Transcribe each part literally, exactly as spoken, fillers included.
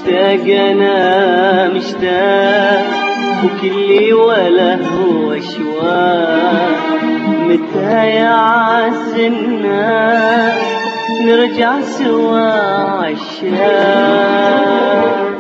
مشتاق أنا مشتاق وكلي ولا هو شواق، متى يا عالسنة نرجع سوا عالشاق.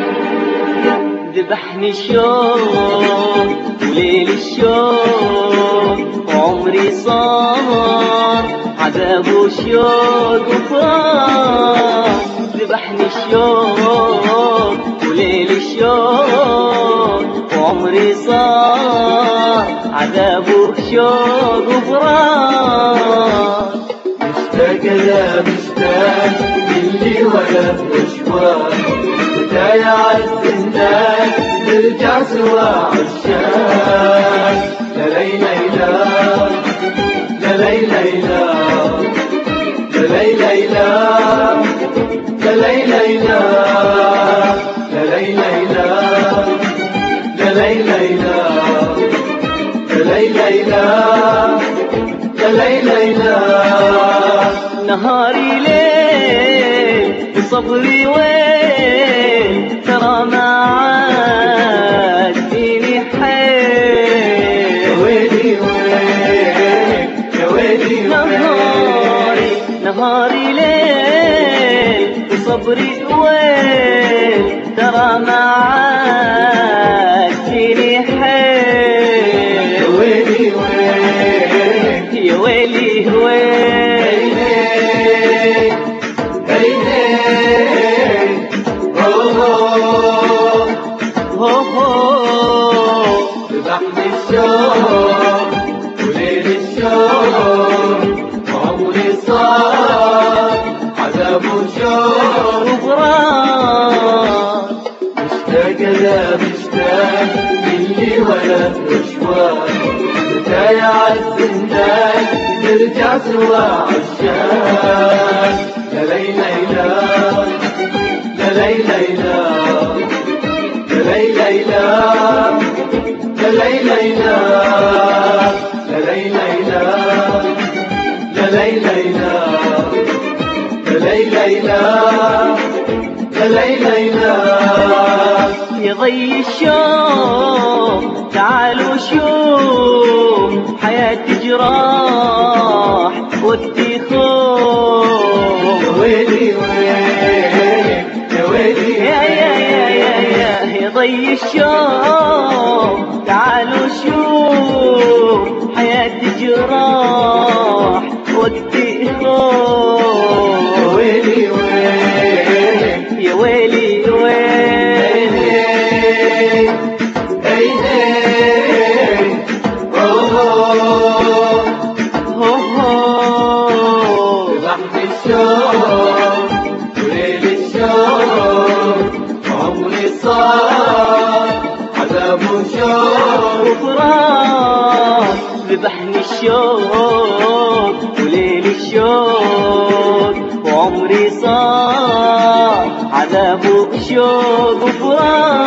ذبحني الشوق وليل الشوق وعمري صار عذاب وشوق وفراق. ذبحني الشوق وليل الشوق وعمري صار عذاب وشوق وفراق. مشتاق لا مشتاق اللي ولا اشواق، متى يا عالسنان نرجع سوا عالشاق. لا ليلى لا لا ليلى لا لا ليلى لا لا ليلى لا لا ليلى لا لا ليلى لا لا ليلى لا لا ليلى لا. نهاري ليل وصبري ويل ترى ما عاد فيني حيل. يا ويلي ويل يا ويلي نهاري نهاري ليل وصبري ويل ترى ما عاد فيني حيل. يا ويلي ويل يا ويلي ويل ذبحني الشوق وليل الشوق وعمري صار عذاب وشوق وفراق. مشتاق لا مشتاق اللي ولا اشواق، متى يا عالسنان نرجع سوا عالشاق. لا ليلى لا لا ليلى لا لا ليلى لا لا ليلى لا لا ليلى لا لا ليلى لا لا ليلى لا لا ليلى لا. يا ضي الشوق تعالوا شوف حياتي جراح ودي خوف. يا ويلي ويل يا ويلي يا يا يا يا يا يا ضي الشوق تعالوا شوف حياتي جراح ودي خوف. يا ويلي ويل يا ويلي ويل هي هي اوه هو هو. ذبحني الشوق وليل الشوق وعمري صار عذاب وشوق وفراق. ذبحني الشوق وليل الشوق وعمري صار عذاب وشوق وفراق.